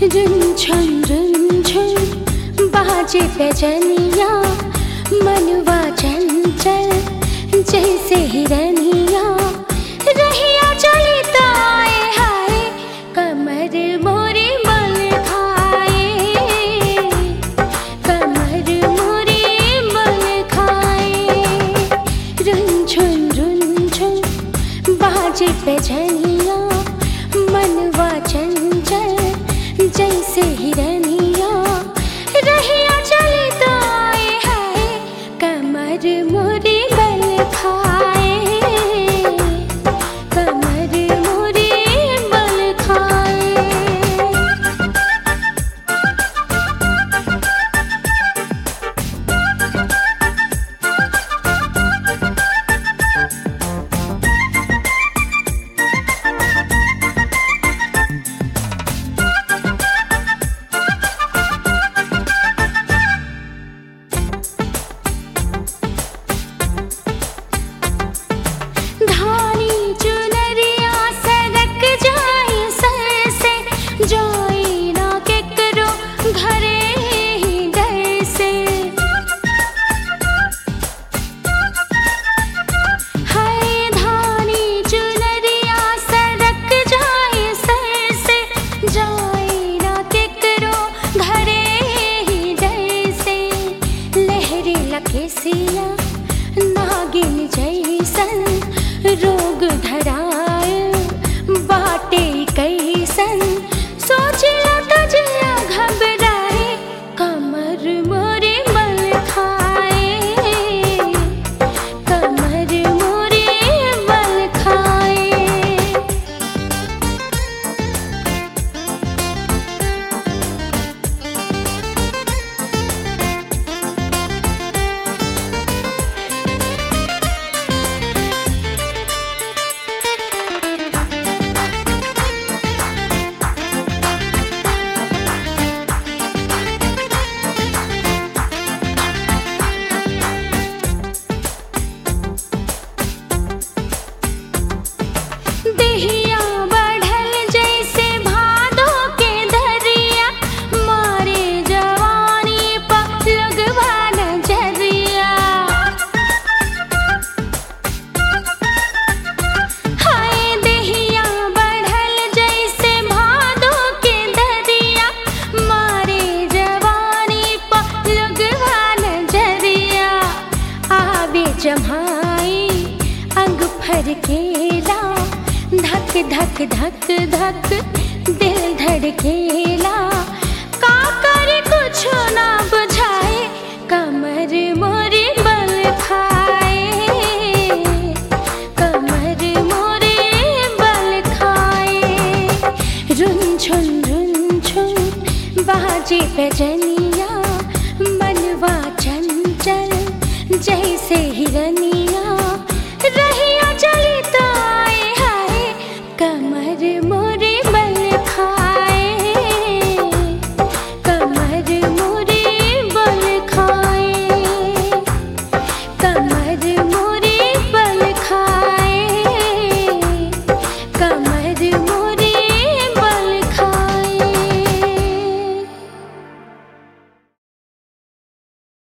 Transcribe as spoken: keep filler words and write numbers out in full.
रुनझुन रुनझुन बाजे पैजनिया, मनवा चंचल जैसे हिरनिया। रहिया चली तो आए हाय, कमर मोरी बल खाए, कमर मोरी बल खाए। रुनझुन रुनझुन बाजे पैजनिया, मनवा चंचल जैसे हिरनिया। रहिया चली तो आए हाय, कमर मोरी बल खाए, कमर मोरी बल खाए। धानी चुनरिया सरक जाए सर से, जाए ना केकरो घरे ही डर से। हाय धानी चुनरिया सरक जाए सर से, जाए ना केकरो घरे ही डर से। लहरे लकेसिया नागिन जैसन, रोग धराए बाटे कैसन। सोचिला तजिया घबराए, कमर मोरी बल खाए, कमर मोरी बल खाए। देहिया बढ़ल जैसे भादो के दरिया, मारे जवानी पर लगवा नजरिया। हाय देहिया बढ़ल जैसे भादो के दरिया, मारे जवानी पर लगवा नजरिया। आवे जम्हाई अंग फरकेला, धक धक धक धक दिल धड़केला। का करे कुछ ना बुझाए, कमर मोरी बल खाए, कमर मोरी बल खाए। रुनझुन रुनझुन बाजे पैजनिया, मनवा चंचल जैसे हिरनिया। रहिया चली तो आए हाय, कमर मोरी बल खाए, कमर मोरी बल खाए, कमर